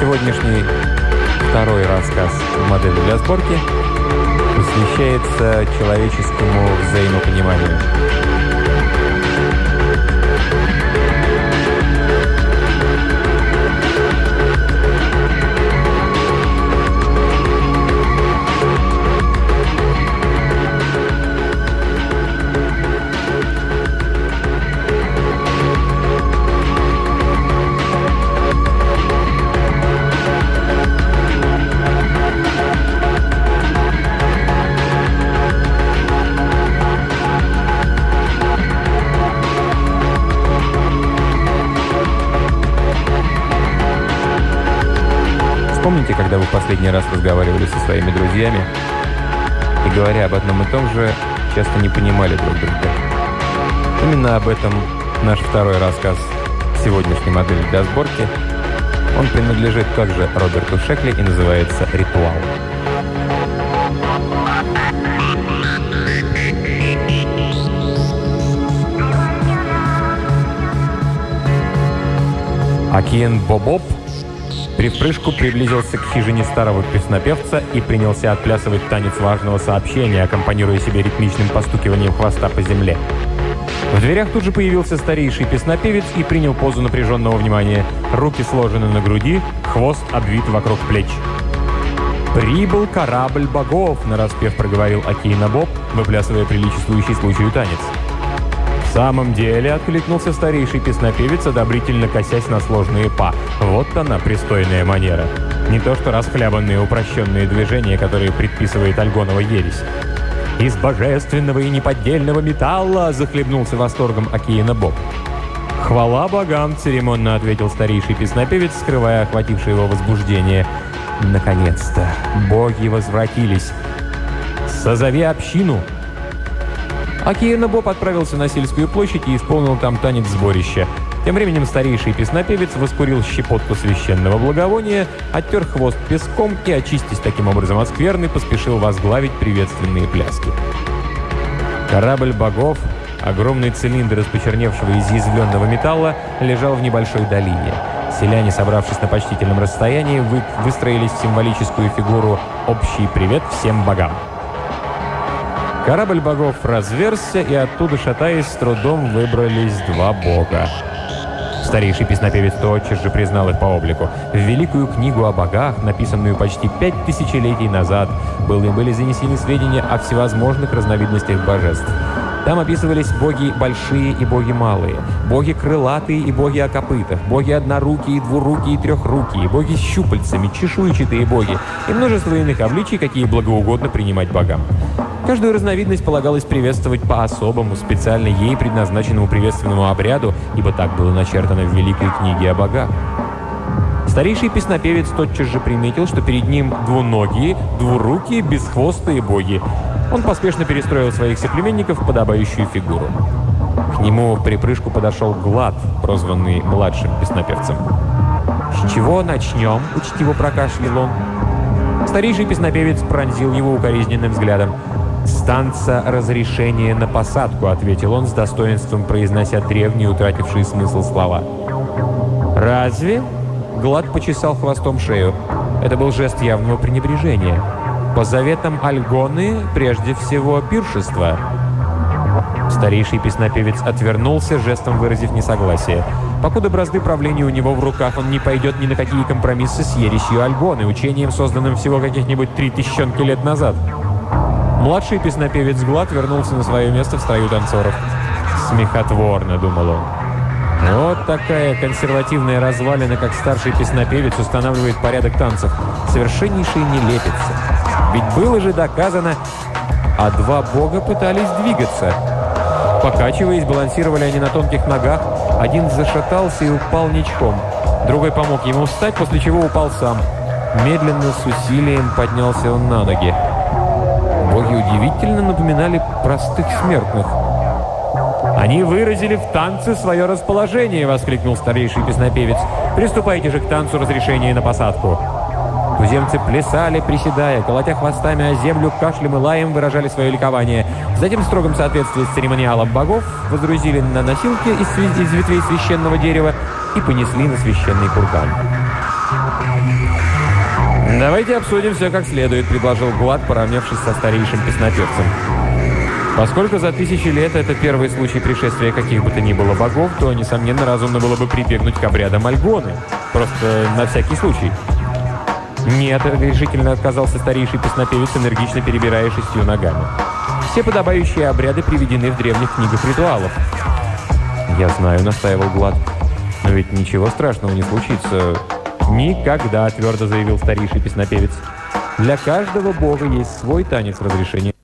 Сегодняшний второй рассказ модели для сборки посвящается человеческому взаимопониманию. Помните, когда вы в последний раз разговаривали со своими друзьями и, говоря об одном и том же, часто не понимали друг друга? Именно об этом наш второй рассказ сегодняшней модели для сборки. Он принадлежит также Роберту Шекли и называется «Ритуал». Акиен Бобоб привпрыжку приблизился к хижине старого песнопевца и принялся отплясывать танец важного сообщения, аккомпанируя себе ритмичным постукиванием хвоста по земле. В дверях тут же появился старейший песнопевец и принял позу напряженного внимания. Руки сложены на груди, хвост обвит вокруг плеч. «Прибыл корабль богов», — нараспев проговорил Акиен Боб, выплясывая приличествующий случаю танец. «В самом деле», — откликнулся старейший песнопевец, одобрительно косясь на сложные па. «Вот она, пристойная манера. Не то что расхлябанные упрощенные движения, которые предписывает Альгонова ересь». «Из божественного и неподдельного металла!» — захлебнулся восторгом Акиен Боб. «Хвала богам!» — церемонно ответил старейший песнопевец, скрывая охватившее его возбуждение. «Наконец-то! Боги возвратились! Созови общину!» Акиен Боб отправился на сельскую площадь и исполнил там танец сборища. Тем временем старейший песнопевец воскурил щепотку священного благовония, оттер хвост песком и, очистясь таким образом от скверны, поспешил возглавить приветственные пляски. Корабль богов, огромный цилиндр из почерневшего изъязвленного металла, лежал в небольшой долине. Селяне, собравшись на почтительном расстоянии, выстроились в символическую фигуру «Общий привет всем богам». Корабль богов разверзся, и оттуда, шатаясь, с трудом выбрались два бога. Старейший песнопевец тотчас же признал их по облику. В великую книгу о богах, написанную почти 5000 летий назад, были занесены сведения о всевозможных разновидностях божеств. Там описывались боги большие и боги малые, боги крылатые и боги о копытах, боги однорукие, двурукие и трехрукие, боги с щупальцами, чешуйчатые боги и множество иных обличий, какие благоугодно принимать богам. Каждую разновидность полагалось приветствовать по особому, специально ей предназначенному приветственному обряду, ибо так было начертано в Великой книге о богах. Старейший песнопевец тотчас же приметил, что перед ним двуногие, двурукие, бесхвостые боги. Он поспешно перестроил своих соплеменников в подобающую фигуру. К нему в припрыжку подошел Глад, прозванный младшим песнопевцем. «С чего начнем?» — учтиво прокашлял он. Старейший песнопевец пронзил его укоризненным взглядом. «С танца разрешение на посадку», — ответил он с достоинством, произнося древние, утратившие смысл слова. «Разве?» — Глад почесал хвостом шею. Это был жест явного пренебрежения. «По заветам Альгоны, прежде всего, пиршество». Старейший песнопевец отвернулся, жестом выразив несогласие. Покуда бразды правления у него в руках, он не пойдет ни на какие компромиссы с ересью Альгоны, учением, созданным всего каких-нибудь 3000 лет назад. Младший песнопевец Глад вернулся на свое место в строю танцоров. «Смехотворно», — думал он. Вот такая консервативная развалина, как старший песнопевец, устанавливает порядок танцев. Совершеннейшая нелепица. Ведь было же доказано, а два бога пытались двигаться. Покачиваясь, балансировали они на тонких ногах. Один зашатался и упал ничком. Другой помог ему встать, после чего упал сам. Медленно, с усилием поднялся он на ноги. Боги удивительно напоминали простых смертных. «Они выразили в танце свое расположение!» — воскликнул старейший песнопевец. «Приступайте же к танцу разрешения на посадку!» Туземцы плясали, приседая, колотя хвостами о землю, кашлем и лаем выражали свое ликование. Затем, в строгом соответствии с церемониалом богов, воздрузили на носилки из ветвей священного дерева и понесли на священный курган. «Давайте обсудим все как следует», — предложил Гулат, поравнявшись со старейшим песнопевцем. Поскольку за тысячи лет это первый случай пришествия каких бы то ни было богов, то, несомненно, разумно было бы прибегнуть к обрядам Альгоны. Просто на всякий случай. «Нет», — решительно отказался старейший песнопевец, энергично перебирая 6 ногами. «Все подобающие обряды приведены в древних книгах ритуалов». «Я знаю», — настаивал Гулат. «Но ведь ничего страшного не случится». «Никогда», — твердо заявил старейший песнопевец. «Для каждого бога есть свой танец разрешения».